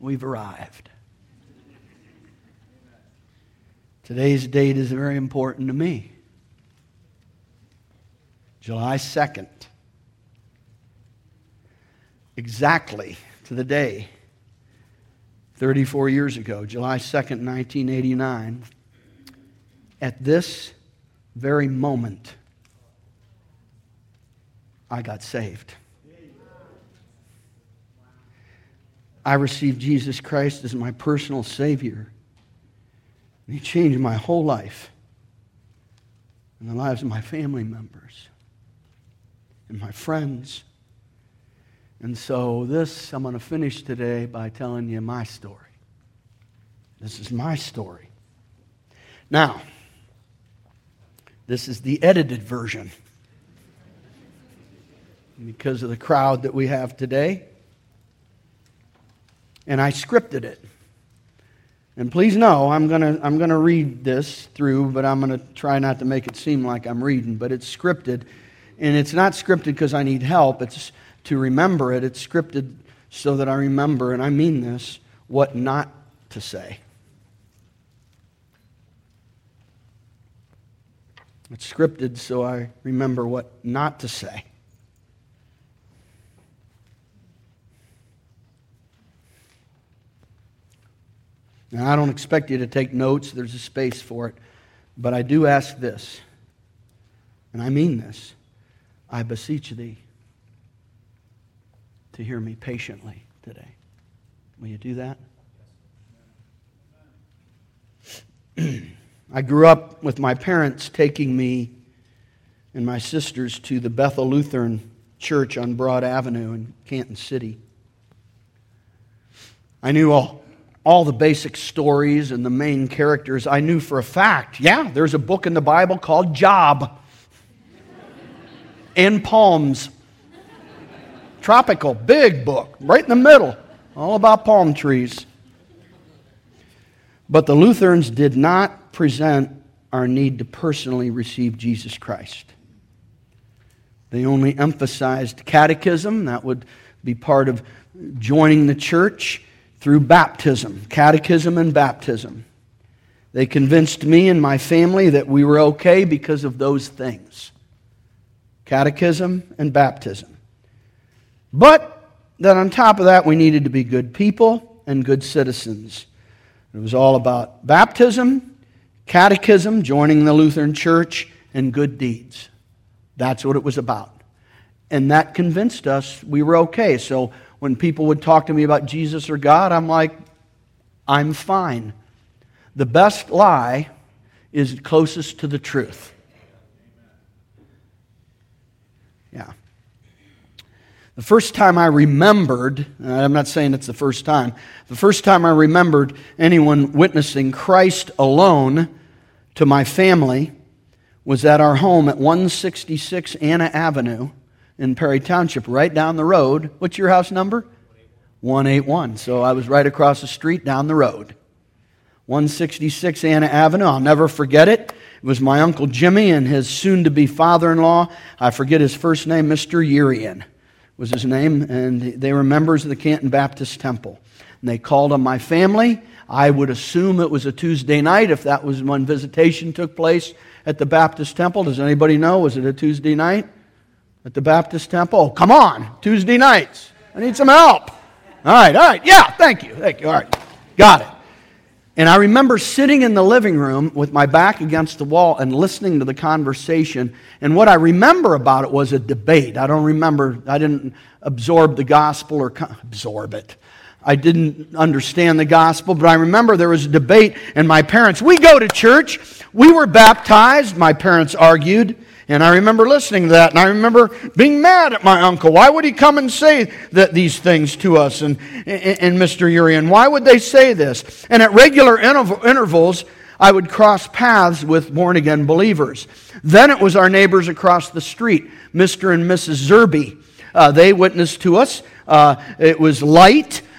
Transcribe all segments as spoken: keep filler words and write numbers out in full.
we've arrived. Today's date is very important to me. July second. Exactly to the day, thirty-four years ago, July second, nineteen eighty-nine, at this very moment, I got saved. I received Jesus Christ as my personal Savior. And He changed my whole life and the lives of my family members and my friends. And so this, I'm going to finish today by telling you my story. This is my story. Now, this is the edited version. Because of the crowd that we have today. And I scripted it. And please know, I'm going to I'm going to read this through, but I'm going to try not to make it seem like I'm reading. But it's scripted. And it's not scripted because I need help. It's to remember it. It's scripted so that I remember, and I mean this, what not to say. It's scripted so I remember what not to say. Now, I don't expect you to take notes. There's a space for it. But I do ask this, and I mean this. I beseech thee to hear me patiently today. Will you do that? I grew up with my parents taking me and my sisters to the Bethel Lutheran Church on Broad Avenue in Canton City. I knew all, all the basic stories and the main characters. I knew for a fact, yeah, there's a book in the Bible called Job. And palms. Tropical, big book, right in the middle. All about palm trees. But the Lutherans did not present our need to personally receive Jesus Christ. They only emphasized catechism. That would be part of joining the church through baptism. Catechism and baptism. They convinced me and my family that we were okay because of those things. Catechism and baptism. But that on top of that, we needed to be good people and good citizens. It was all about baptism, catechism, joining the Lutheran Church, and good deeds. That's what it was about. And that convinced us we were okay. So when people would talk to me about Jesus or God, I'm like, I'm fine. The best lie is closest to the truth. Yeah. The first time I remembered, I'm not saying it's the first time, the first time I remembered anyone witnessing Christ alone to my family was at our home at one sixty-six Anna Avenue in Perry Township, right down the road. What's your house number? one eighty-one. So I was right across the street down the road. one sixty-six Anna Avenue. I'll never forget it. It was my Uncle Jimmy and his soon-to-be father-in-law. I forget his first name, Mister Urian was his name, and they were members of the Canton Baptist Temple. And they called on my family. I would assume it was a Tuesday night if that was when visitation took place at the Baptist Temple. Does anybody know? Was it a Tuesday night at the Baptist Temple? Oh, come on, Tuesday nights. I need some help. All right, all right. Yeah, thank you, thank you. All right, got it. And I remember sitting in the living room with my back against the wall and listening to the conversation. And what I remember about it was a debate. I don't remember, I didn't absorb the gospel or co- absorb it. I didn't understand the gospel, but I remember there was a debate, and my parents, we go to church, we were baptized, my parents argued. And I remember listening to that, and I remember being mad at my uncle. Why would he come and say that these things to us and, and, and Mister Urian? Why would they say this? And at regular intervals, I would cross paths with born-again believers. Then it was our neighbors across the street, Mister and Missus Zerby. Uh, they witnessed to us. Uh, it was light.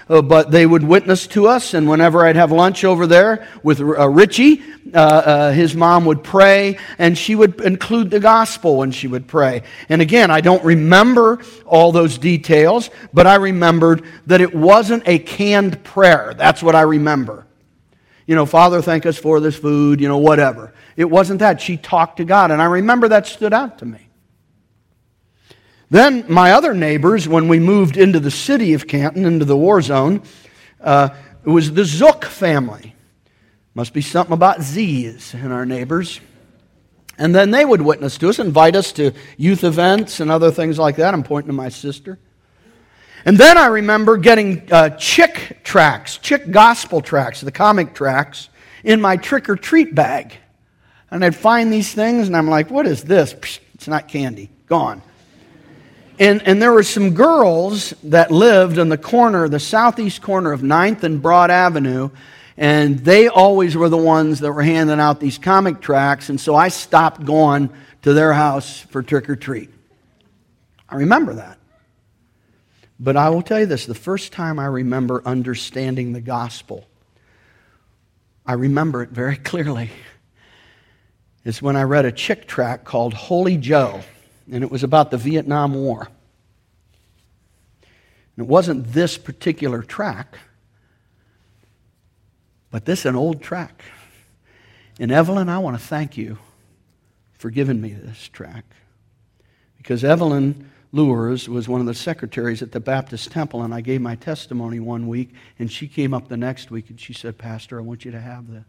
uh, but they would witness to us. And whenever I'd have lunch over there with uh, Richie, uh, uh, his mom would pray, and she would include the gospel when she would pray. And again, I don't remember all those details, but I remembered that it wasn't a canned prayer. That's what I remember. You know, Father, thank us for this food, you know, whatever. It wasn't that. She talked to God, and I remember that stood out to me. Then my other neighbors, when we moved into the city of Canton, into the war zone, uh, it was the Zook family. Must be something about Z's in our neighbors. And then they would witness to us, invite us to youth events and other things like that. I'm pointing to my sister. And then I remember getting uh, Chick tracts, Chick gospel tracts, the comic tracts, in my trick-or-treat bag. And I'd find these things, and I'm like, what is this? Psh, it's not candy. Gone. And, and there were some girls that lived in the corner, the southeast corner of ninth and Broad Avenue, and they always were the ones that were handing out these comic tracts, and so I stopped going to their house for trick-or-treat. I remember that. But I will tell you this, the first time I remember understanding the gospel, I remember it very clearly, is when I read a Chick tract called Holy Joe. And it was about the Vietnam War. And it wasn't this particular tract, but this an old tract. And Evelyn, I want to thank you for giving me this tract. Because Evelyn Lures was one of the secretaries at the Baptist Temple, and I gave my testimony one week, and she came up the next week and she said, Pastor, I want you to have this.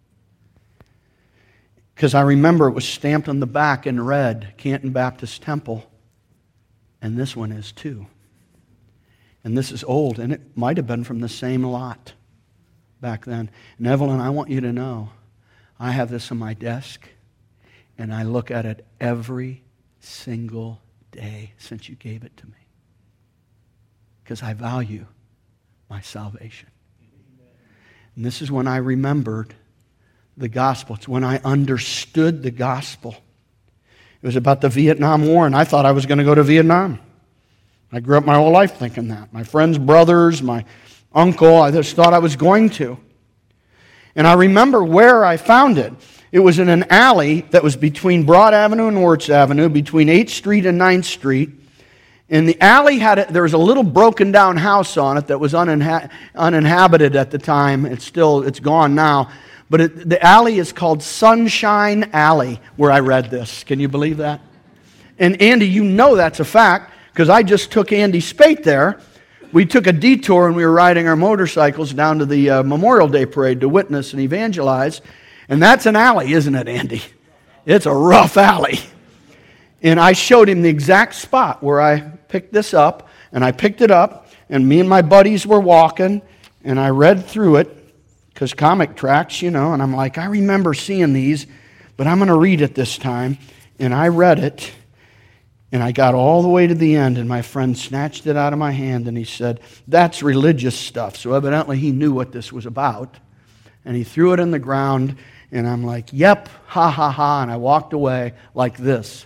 Because I remember it was stamped on the back in red, Canton Baptist Temple. And this one is too. And this is old, and it might have been from the same lot back then. And Evelyn, I want you to know, I have this on my desk, and I look at it every single day since you gave it to me. Because I value my salvation. And this is when I remembered the gospel. It's when I understood the gospel. It was about the Vietnam War, and I thought I was going to go to Vietnam. I grew up my whole life thinking that. My friends' brothers, my uncle, I just thought I was going to. And I remember where I found it. It was in an alley that was between Broad Avenue and Wirtz Avenue, between eighth Street and ninth Street. And the alley had, a, there was a little broken down house on it that was uninha- uninhabited at the time. It's still, it's gone now. But it, the alley is called Sunshine Alley, where I read this. Can you believe that? And Andy, you know that's a fact, because I just took Andy Spate there. We took a detour and we were riding our motorcycles down to the uh, Memorial Day Parade to witness and evangelize. And that's an alley, isn't it, Andy? It's a rough alley. And I showed him the exact spot where I picked this up, and I picked it up, and me and my buddies were walking, and I read through it, because comic tracts, you know, and I'm like, I remember seeing these, but I'm going to read it this time. And I read it, and I got all the way to the end, and my friend snatched it out of my hand, and he said, that's religious stuff. So evidently he knew what this was about. And he threw it in the ground, and I'm like, yep, ha, ha, ha, and I walked away like this.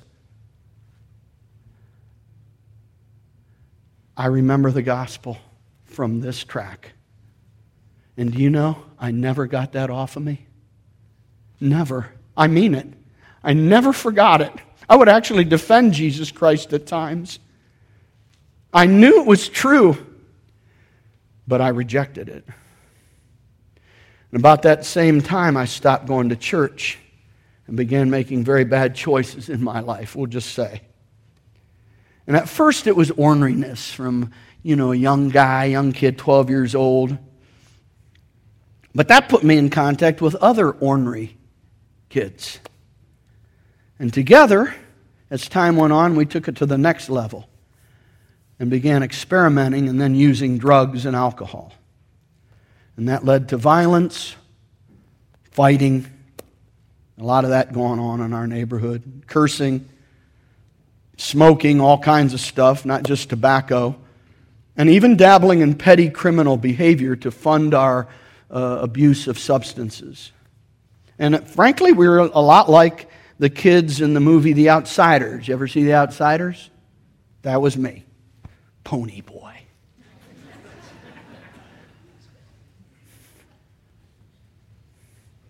I remember the gospel from this tract. And do you know, I never got that off of me. Never. I mean it. I never forgot it. I would actually defend Jesus Christ at times. I knew it was true, but I rejected it. And about that same time, I stopped going to church and began making very bad choices in my life, we'll just say. And at first it was orneriness from, you know, a young guy, young kid, twelve years old. But that put me in contact with other ornery kids. And together, as time went on, we took it to the next level and began experimenting and then using drugs and alcohol. And that led to violence, fighting, a lot of that going on in our neighborhood, cursing, smoking, all kinds of stuff, not just tobacco, and even dabbling in petty criminal behavior to fund our uh, abuse of substances. And uh, frankly, we were a lot like the kids in the movie The Outsiders. You ever see The Outsiders? That was me. Pony boy.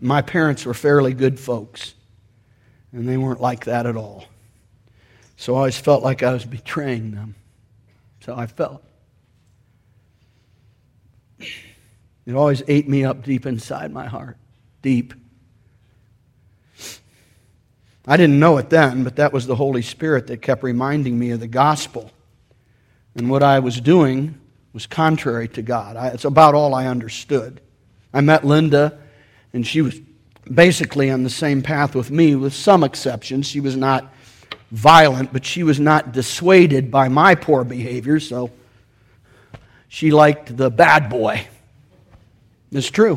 My parents were fairly good folks, and they weren't like that at all. So I always felt like I was betraying them. So I felt. It always ate me up deep inside my heart. Deep. I didn't know it then, but that was the Holy Spirit that kept reminding me of the gospel. And what I was doing was contrary to God. I, it's about all I understood. I met Linda, and she was basically on the same path with me, with some exceptions. She was not violent, but she was not dissuaded by my poor behavior, so she liked the bad boy. It's true.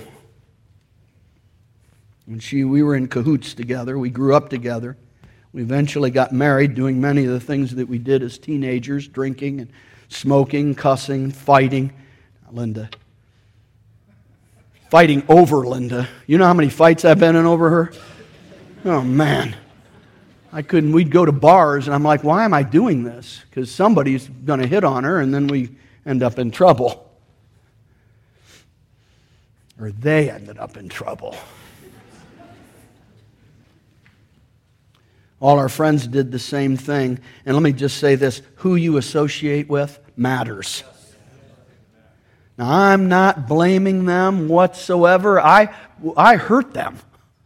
And she, we were in cahoots together. We grew up together. We eventually got married, doing many of the things that we did as teenagers, drinking and smoking, cussing, fighting. Linda. Fighting over Linda. You know how many fights I've been in over her? Oh, man. I couldn't, we'd go to bars, and I'm like, why am I doing this? Because somebody's going to hit on her, and then we end up in trouble. Or they ended up in trouble. All our friends did the same thing. And let me just say this, who you associate with matters. Now, I'm not blaming them whatsoever. I, I hurt them.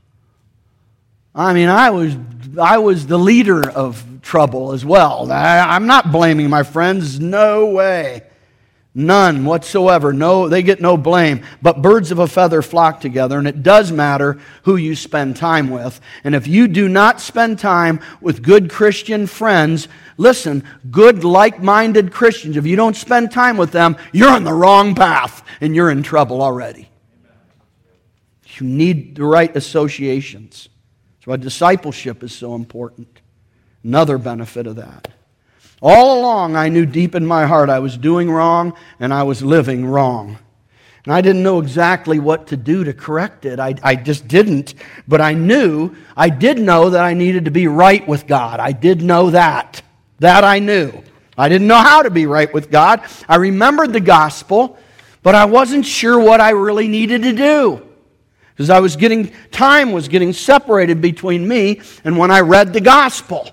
I mean, I was, I was the leader of trouble as well. I, I'm not blaming my friends. No way. None whatsoever. No, they get no blame. But birds of a feather flock together, and it does matter who you spend time with. And if you do not spend time with good Christian friends, listen, good like-minded Christians, if you don't spend time with them, you're on the wrong path, and you're in trouble already. You need the right associations. That's why discipleship is so important. Another benefit of that. All along, I knew deep in my heart I was doing wrong and I was living wrong. And I didn't know exactly what to do to correct it. I, I just didn't. But I knew, I did know that I needed to be right with God. I did know that. That I knew. I didn't know how to be right with God. I remembered the gospel, but I wasn't sure what I really needed to do. Because I was getting, time was getting separated between me and when I read the gospel.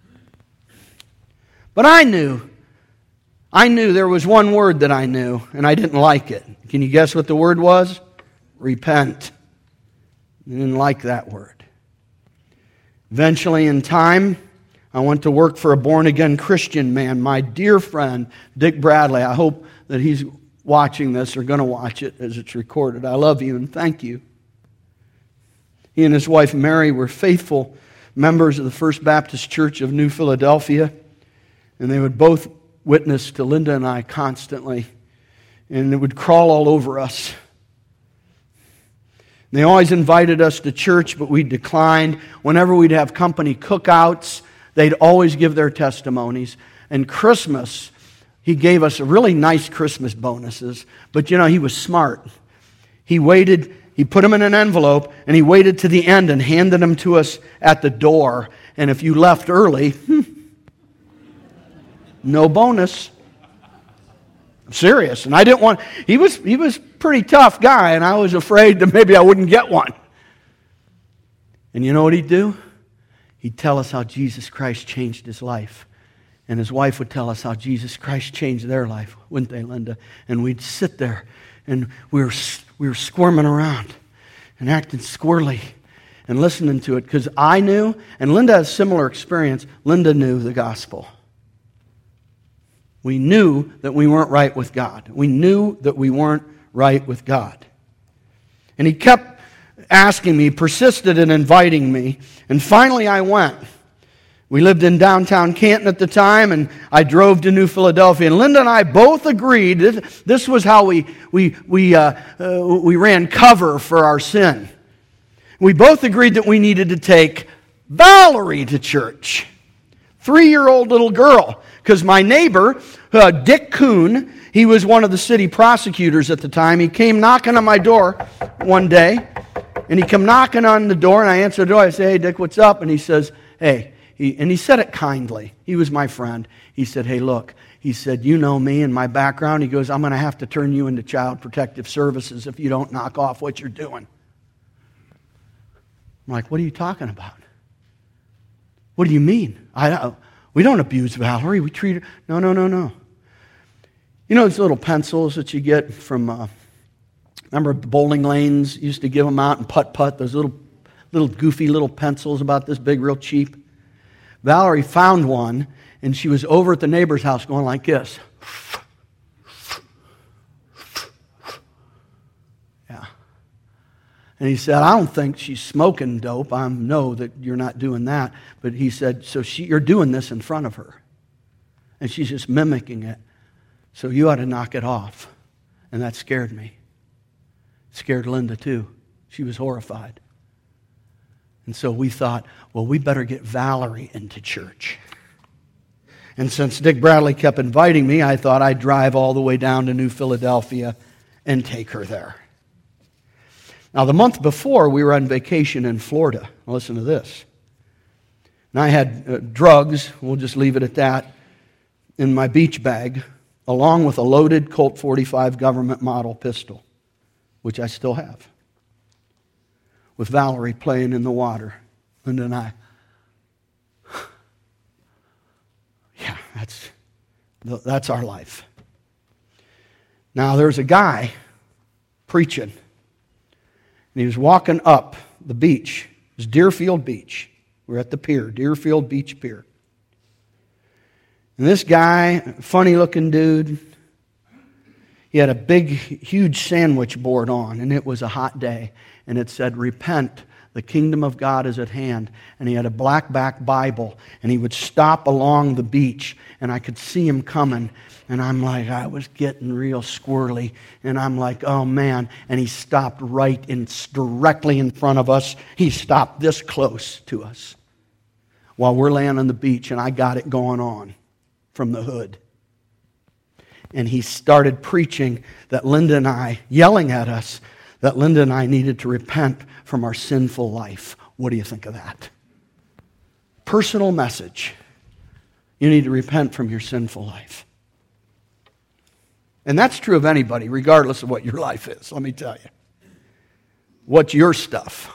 But I knew, I knew there was one word that I knew, and I didn't like it. Can you guess what the word was? Repent. I didn't like that word. Eventually, in time, I went to work for a born-again Christian man, my dear friend, Dick Bradley. I hope that he's watching this or going to watch it as it's recorded. I love you and thank you. He and his wife, Mary, were faithful members of the First Baptist Church of New Philadelphia. And they would both witness to Linda and I constantly. And it would crawl all over us. They always invited us to church, but we declined. Whenever we'd have company cookouts, they'd always give their testimonies. And Christmas, he gave us really nice Christmas bonuses. But you know, he was smart. He waited, he put them in an envelope, and he waited to the end and handed them to us at the door. And if you left early, no bonus. I'm serious. And I didn't want, he was he was a pretty tough guy, and I was afraid that maybe I wouldn't get one. And you know what he'd do? He'd tell us how Jesus Christ changed his life. And his wife would tell us how Jesus Christ changed their life, wouldn't they, Linda? And we'd sit there, and we were, we were squirming around and acting squirrely and listening to it, because I knew, and Linda has a similar experience, Linda knew the gospel. We knew that we weren't right with God. We knew that we weren't right with God. And he kept asking me, persisted in inviting me, and finally I went. We lived in downtown Canton at the time, and I drove to New Philadelphia. And Linda and I both agreed, this was how we, we, we, uh, uh, we ran cover for our sin. We both agreed that we needed to take Valerie to church. Three-year-old little girl. Because my neighbor, uh, Dick Kuhn, he was one of the city prosecutors at the time. He came knocking on my door one day, and he came knocking on the door, and I answered the door. I said, hey, Dick, what's up? And he says, hey, he, and he said it kindly. He was my friend. He said, hey, look, he said, you know me and my background. He goes, I'm going to have to turn you into Child Protective Services if you don't knock off what you're doing. I'm like, what are you talking about? What do you mean? I, we don't abuse Valerie. We treat her. No, no, no, no. You know those little pencils that you get from, uh, remember bowling lanes used to give them out and putt-putt, those little, little goofy little pencils about this big, real cheap. Valerie found one, and she was over at the neighbor's house going like this. Yeah. And he said, I don't think she's smoking dope. I know that you're not doing that. But he said, so she, you're doing this in front of her. And she's just mimicking it. So you ought to knock it off. And that scared me. It scared Linda too. She was horrified. And so we thought, well, we better get Valerie into church. And since Dick Bradley kept inviting me, I thought I'd drive all the way down to New Philadelphia and take her there. Now, the month before, we were on vacation in Florida. Now, listen to this. And I had uh, drugs, we'll just leave it at that, in my beach bag, along with a loaded Colt forty-five government model pistol, which I still have, with Valerie playing in the water, Linda and I. Yeah, that's, that's our life. Now, there's a guy preaching. And he was walking up the beach. It was Deerfield Beach. We're at the pier, Deerfield Beach Pier. And this guy, funny-looking dude, he had a big, huge sandwich board on, and it was a hot day. And it said, repent, the kingdom of God is at hand. And he had a black-back Bible, and he would stop along the beach, and I could see him coming. And I'm like, I was getting real squirrely. And I'm like, oh, man. And he stopped right in, directly in front of us. He stopped this close to us while we're laying on the beach, and I got it going on from the hood. And he started preaching that Linda and I, yelling at us, that Linda and I needed to repent from our sinful life. What do you think of that? Personal message. You need to repent from your sinful life. And that's true of anybody, regardless of what your life is, let me tell you. What's your stuff?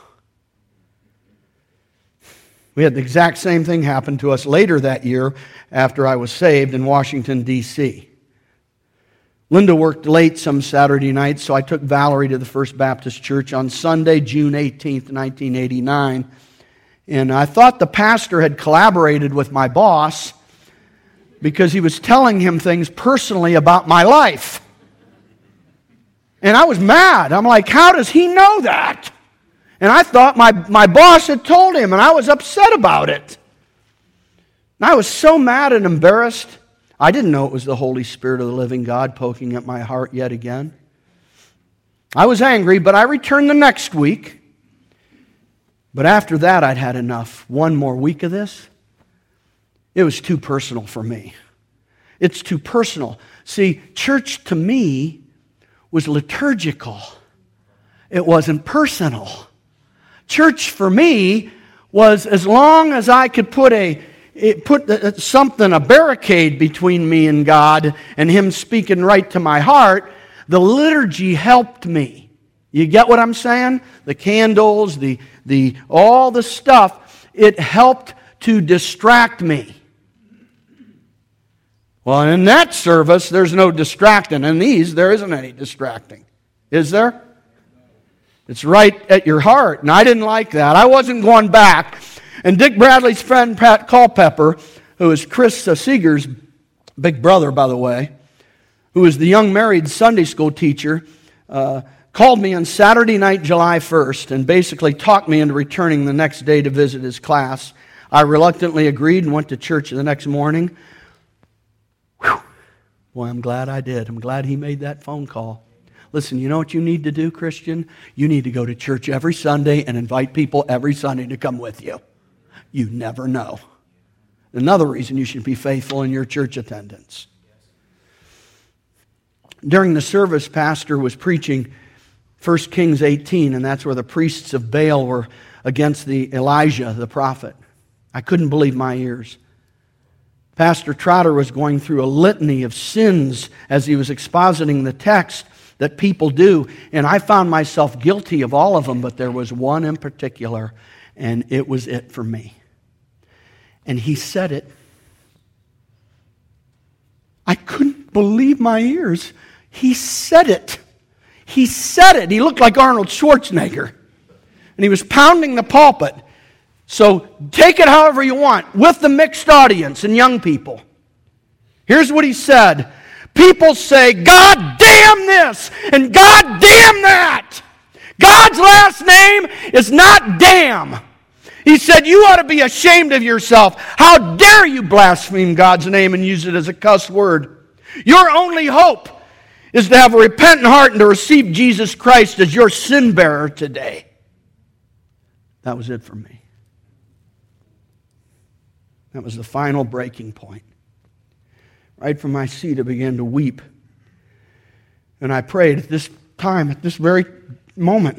We had the exact same thing happen to us later that year after I was saved in Washington, D C Linda worked late some Saturday nights, so I took Valerie to the First Baptist Church on Sunday, June eighteenth, nineteen eighty-nine. And I thought the pastor had collaborated with my boss because he was telling him things personally about my life. And I was mad. I'm like, how does he know that? And I thought my, my boss had told him, and I was upset about it. And I was so mad and embarrassed. I didn't know it was the Holy Spirit of the living God poking at my heart yet again. I was angry, but I returned the next week. But after that, I'd had enough. One more week of this. It was too personal for me. It's too personal. See, church to me was liturgical. It wasn't personal. Church for me was as long as I could put a it put something, a barricade between me and God and Him speaking right to my heart, the liturgy helped me. You get what I'm saying? The candles, the the all the stuff, it helped to distract me. Well, in that service, there's no distracting. In these, there isn't any distracting. Is there? It's right at your heart. And I didn't like that. I wasn't going back. And Dick Bradley's friend, Pat Culpepper, who is Chris uh, Seeger's big brother, by the way, who is the young married Sunday school teacher, uh, called me on Saturday night, July first, and basically talked me into returning the next day to visit his class. I reluctantly agreed and went to church the next morning. Whew. Boy, I'm glad I did. I'm glad he made that phone call. Listen, you know what you need to do, Christian? You need to go to church every Sunday and invite people every Sunday to come with you. You never know. Another reason you should be faithful in your church attendance. During the service, Pastor was preaching First Kings eighteen, and that's where the priests of Baal were against the Elijah, the prophet. I couldn't believe my ears. Pastor Trotter was going through a litany of sins as he was expositing the text that people do, and I found myself guilty of all of them, but there was one in particular, And it was it for me. And he said it. I couldn't believe my ears. He said it. He said it. He looked like Arnold Schwarzenegger. And he was pounding the pulpit. So take it however you want, with the mixed audience and young people. Here's what he said. People say, God damn this, and God damn that. God's last name is not damn. He said, you ought to be ashamed of yourself. How dare you blaspheme God's name and use it as a cuss word? Your only hope is to have a repentant heart and to receive Jesus Christ as your sin bearer today. That was it for me. That was the final breaking point. Right from my seat, I began to weep. And I prayed at this time, at this very moment,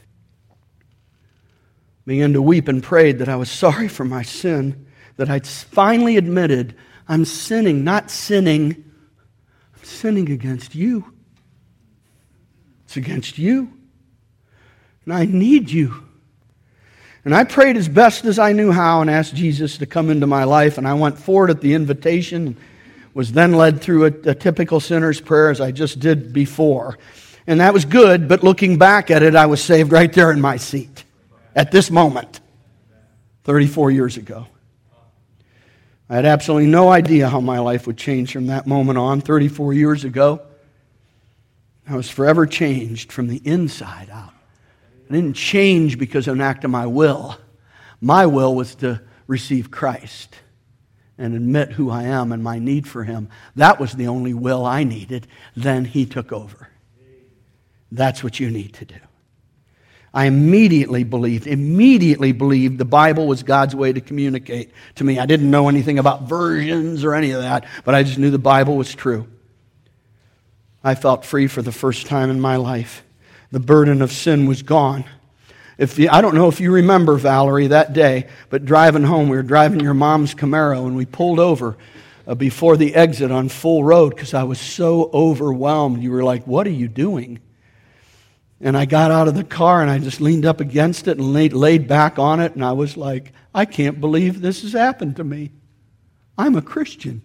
began to weep and prayed that I was sorry for my sin, that I'd finally admitted I'm sinning, not sinning. I'm sinning against you. It's against you. And I need you. And I prayed as best as I knew how and asked Jesus to come into my life. And I went forward at the invitation and was then led through a, a typical sinner's prayer as I just did before. And that was good, but looking back at it, I was saved right there in my seat at this moment, thirty-four years ago. I had absolutely no idea how my life would change from that moment on, thirty-four years ago. I was forever changed from the inside out. I didn't change because of an act of my will. My will was to receive Christ and admit who I am and my need for Him. That was the only will I needed. Then He took over. That's what you need to do. I immediately believed, immediately believed the Bible was God's way to communicate to me. I didn't know anything about versions or any of that, but I just knew the Bible was true. I felt free for the first time in my life. The burden of sin was gone. If you, I don't know if you remember, Valerie, that day, but driving home, we were driving your mom's Camaro, and we pulled over uh, before the exit on Full Road because I was so overwhelmed. You were like, what are you doing? And I got out of the car, and I just leaned up against it and laid, laid back on it, and I was like, I can't believe this has happened to me. I'm a Christian.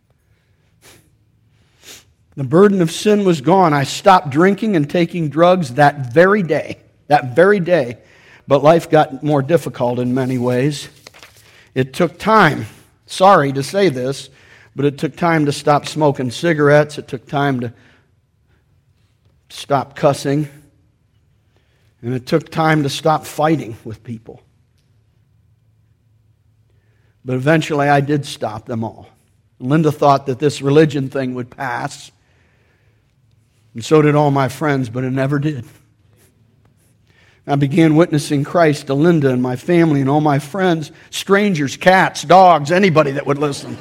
The burden of sin was gone. I stopped drinking and taking drugs that very day. That very day. But life got more difficult in many ways. It took time. Sorry to say this, but it took time to stop smoking cigarettes. It took time to stop cussing. And it took time to stop fighting with people. But eventually I did stop them all. Linda thought that this religion thing would pass. And so did all my friends, but it never did. I began witnessing Christ to Linda and my family and all my friends, strangers, cats, dogs, anybody that would listen.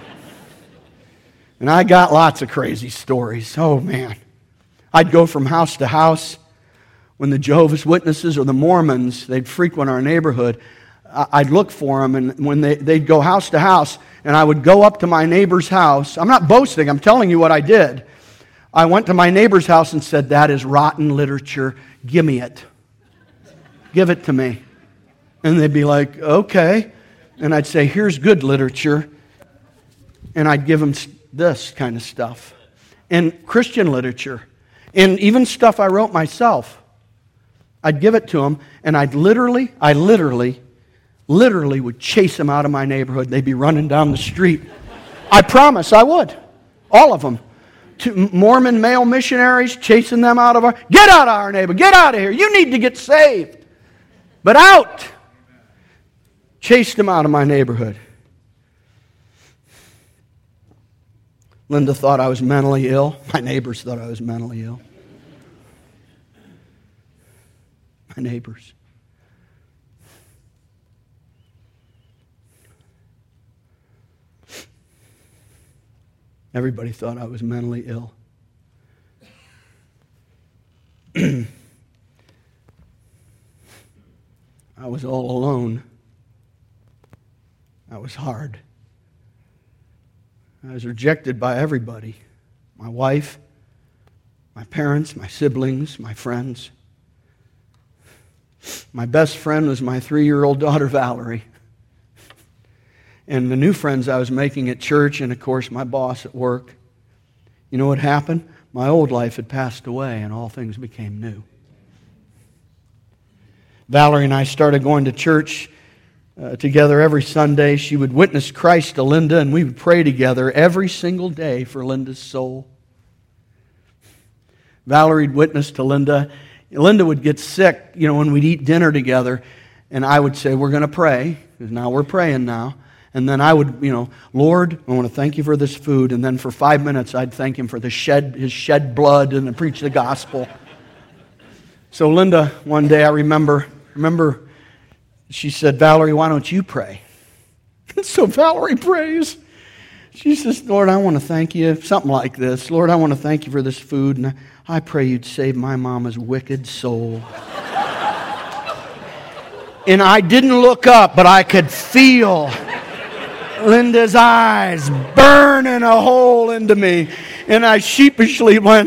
And I got lots of crazy stories. Oh, man. I'd go from house to house. When the Jehovah's Witnesses or the Mormons, they'd frequent our neighborhood, I'd look for them, and when they, they'd go house to house, and I would go up to my neighbor's house. I'm not boasting. I'm telling you what I did. I went to my neighbor's house and said, that is rotten literature. Give me it. Give it to me. And they'd be like, okay. And I'd say, here's good literature. And I'd give them this kind of stuff. And Christian literature. And even stuff I wrote myself. I'd give it to them, and I'd literally, I literally, literally would chase them out of my neighborhood. They'd be running down the street. I promise I would. All of them. To Mormon male missionaries, chasing them out of our, get out of our neighborhood, get out of here. You need to get saved. But out. Chased them out of my neighborhood. Linda thought I was mentally ill. My neighbors thought I was mentally ill. My neighbors. Everybody thought I was mentally ill. I was all alone. I was hard. I was rejected by everybody. My wife, my parents, my siblings, my friends. My best friend was my three-year-old daughter, Valerie. And the new friends I was making at church, and of course my boss at work. You know what happened? My old life had passed away and all things became new. Valerie and I started going to church uh, together every Sunday. She would witness Christ to Linda, and we would pray together every single day for Linda's soul. Valerie would witness to Linda. Linda would get sick, you know, when we'd eat dinner together, and I would say, we're going to pray, because now we're praying now. And then I would, you know, Lord, I want to thank you for this food. And then for five minutes, I'd thank him for the shed, his shed blood and preach the gospel. So Linda, one day I remember, remember, she said, Valerie, why don't you pray? So Valerie prays. She says, Lord, I want to thank you, something like this. Lord, I want to thank you for this food, and I pray you'd save my mama's wicked soul. And I didn't look up, but I could feel Linda's eyes burning a hole into me. And I sheepishly went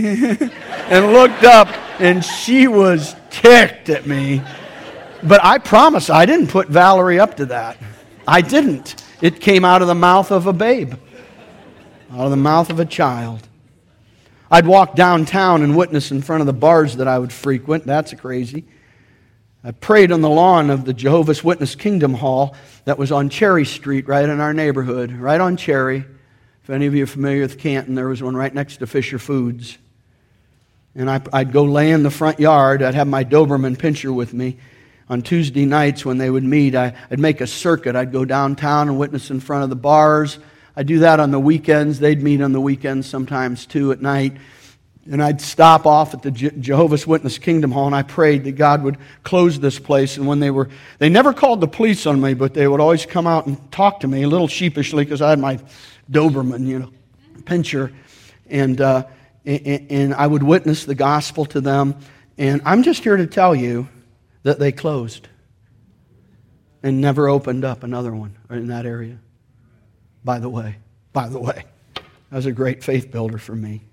and looked up, and she was ticked at me. But I promise I didn't put Valerie up to that. I didn't. It came out of the mouth of a babe, out of the mouth of a child. I'd walk downtown and witness in front of the bars that I would frequent. That's crazy. I prayed on the lawn of the Jehovah's Witness Kingdom Hall that was on Cherry Street, right in our neighborhood, right on Cherry. If any of you are familiar with Canton, there was one right next to Fisher Foods. And I, I'd go lay in the front yard. I'd have my Doberman Pinscher with me. On Tuesday nights when they would meet, I, I'd make a circuit. I'd go downtown and witness in front of the bars. I'd do that on the weekends. They'd meet on the weekends sometimes too at night. And I'd stop off at the Je- Jehovah's Witness Kingdom Hall, and I prayed that God would close this place. And when they were, they never called the police on me, but they would always come out and talk to me a little sheepishly because I had my Doberman, you know, Pinscher. And, uh, and, and I would witness the gospel to them. And I'm just here to tell you that they closed and never opened up another one in that area. By the way, by the way, that was a great faith builder for me.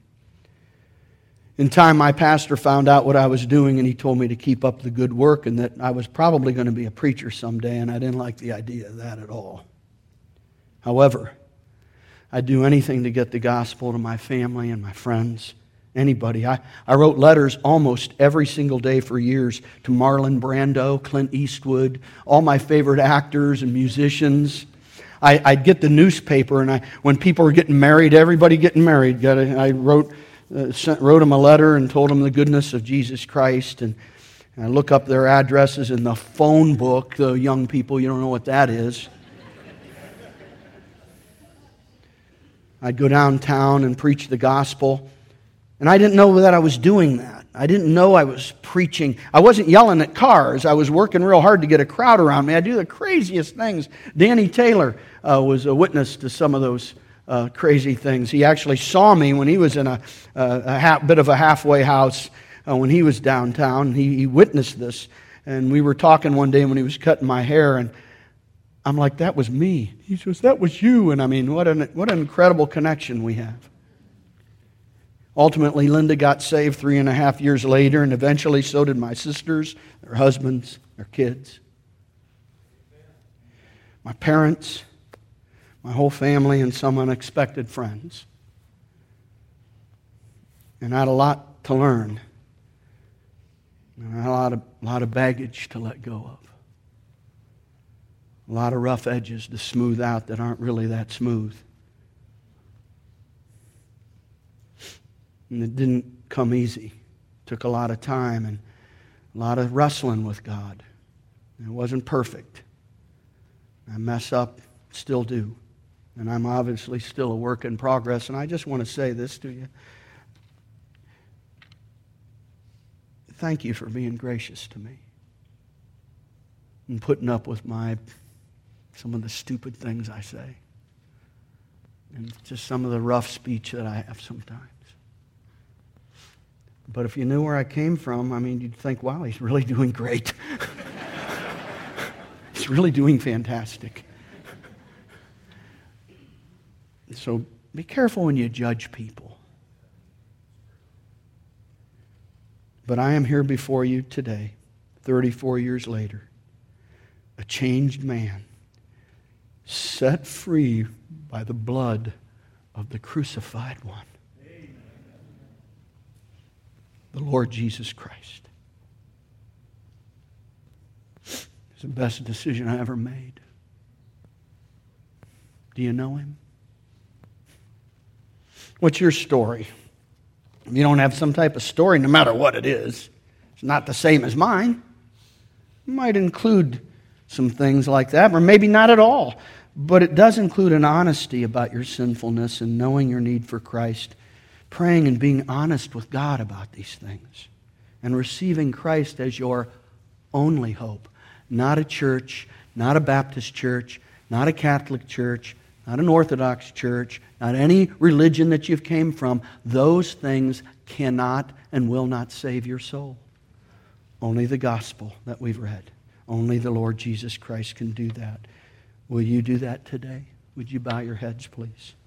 In time, my pastor found out what I was doing, and he told me to keep up the good work and that I was probably going to be a preacher someday, and I didn't like the idea of that at all. However, I'd do anything to get the gospel to my family and my friends, anybody. I, I wrote letters almost every single day for years to Marlon Brando, Clint Eastwood, all my favorite actors and musicians. I, I'd get the newspaper, and I, when people were getting married, everybody getting married, got a, I wrote... Uh, sent, wrote them a letter and told them the goodness of Jesus Christ. And, and I look up their addresses in the phone book. The young people, you don't know what that is. I'd go downtown and preach the gospel. And I didn't know that I was doing that. I didn't know I was preaching. I wasn't yelling at cars. I was working real hard to get a crowd around me. I do the craziest things. Danny Taylor uh, was a witness to some of those Uh, crazy things. He actually saw me when he was in a, a, a ha- bit of a halfway house uh, when he was downtown. He, he witnessed this. And we were talking one day when he was cutting my hair, and I'm like, that was me. He says, that was you. And I mean, what an, what an incredible connection we have. Ultimately, Linda got saved three and a half years later, and eventually so did my sisters, their husbands, their kids. My parents, my whole family, and some unexpected friends. And I had a lot to learn. And I had a lot of, a lot of baggage to let go of. A lot of rough edges to smooth out that aren't really that smooth. And it didn't come easy. It took a lot of time and a lot of wrestling with God. And it wasn't perfect. I mess up, still do. And I'm obviously still a work in progress. And I just want to say this to you. Thank you for being gracious to me. And putting up with my, some of the stupid things I say. And just some of the rough speech that I have sometimes. But if you knew where I came from, I mean, you'd think, wow, he's really doing great. He's really doing fantastic. So be careful when you judge people. But I am here before you today, thirty-four years later, a changed man, set free by the blood of the crucified one, the Lord Jesus Christ. It's the best decision I ever made. Do you know him? What's your story? If you don't have some type of story, no matter what it is, it's not the same as mine. It might include some things like that, or maybe not at all. But it does include an honesty about your sinfulness and knowing your need for Christ, praying and being honest with God about these things, and receiving Christ as your only hope. Not a church, not a Baptist church, not a Catholic church, not an Orthodox church, not any religion that you've came from. Those things cannot and will not save your soul. Only the gospel that we've read. Only the Lord Jesus Christ can do that. Will you do that today? Would you bow your heads, please?